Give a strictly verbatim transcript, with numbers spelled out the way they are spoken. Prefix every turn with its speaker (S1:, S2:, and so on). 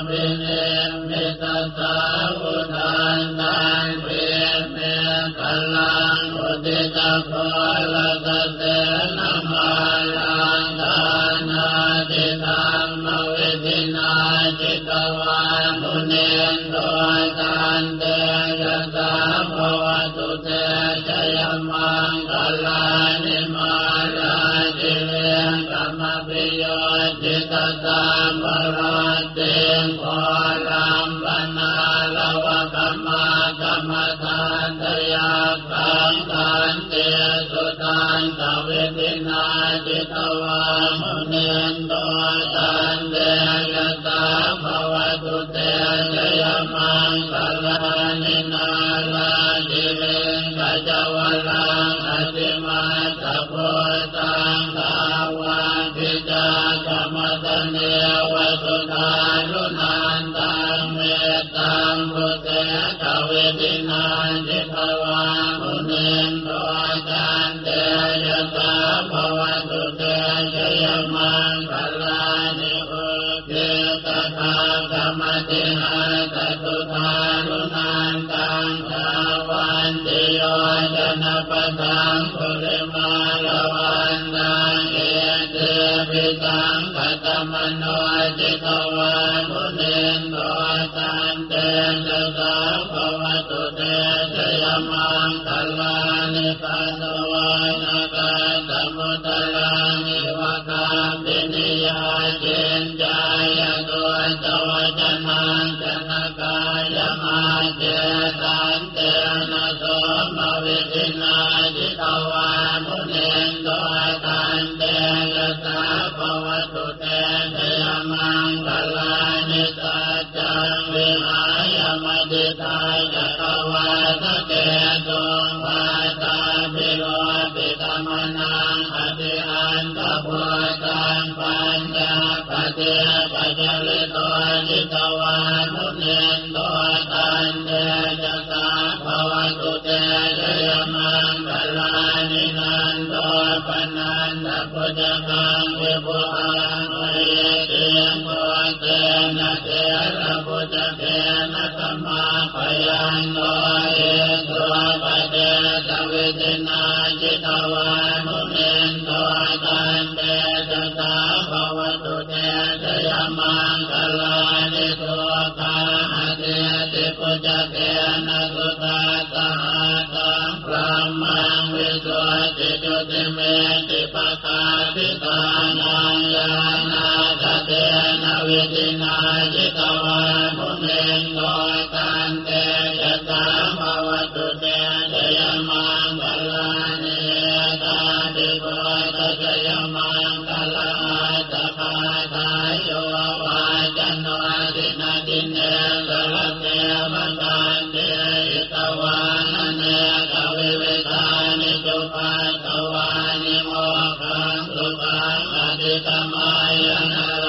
S1: ปิเนมิตาสาวุทานตังเพียเมกัลลังอุทิตาโคละกเสนามาลังทานาติธรรมวิธินาจิตวามุเนนโดยการเตยะสาภวตุเตชยมังคลานิมาราจิเวกัมมปิโยจิตตามปราเตงโครัมปนาลวะกัมมะกัมมะทานตยาคังกันเตสุตันตเวทินาจิตวามุเนนโดตันเตยะสาภวตุเตชยมังคลานินาลาจิเวกัจวลังอติมาตะโพตังภาวะพิจากรรมตเนวสุทารุนันตังเมตตังพุเตตเวทินาจิตวามุเนนโดตันเตยะสาภวตุเตชยมังคลานิโอเกตถากรรมติหาตตุทารุนันตังภาวันติโยจนะปะทังปุริมาลวันตังเอเตปิตังกัตมโนจิตวามุเนนโดตันเตจะสาภวตุเตชยมังคลานิปัสสวานาคาสมุตลังอิวะคาปินิยาเจนจายตัวจวจนังจนะกายมาเจตันเตนะโสมวิธินาจิตวามุเนนโดตันเตจะสาภวตุเตชยมังคลานิสัจจังวิหายมติทายจักวาสเกตุงภาตาภิโรปิตมนังอธิอันตพุตังปัญญาปเทปัจจลิโตจิตวามุเนนโดตันเตจะสาภวตุเตชยมังคลานินันโดปนันตพุจกังวิภุอังเวเตโมเตนะเตระพุจเกนะสัมมาปยันโนเอตัวปเตตเวทินาจิตวามุเนนโดตันเตจะสาภวตุเตชยมังคลานิโสกาหะเตติพุจเกนะสุตาสหตังพระมังวิสุทธิจุติเมติปะกาติตานังยานาคเตนะวิธินาจิตวามุเนนโดตันเตจะสาภวตุเตชยมังคลานิตาติโกตชยมังคลาตคาทายโยวาจันโนตินาติเนสรเทมันตันเตอิตวานเนกวิเวทานิจุปัสสวานิโมขังสุขังอธิตมายนา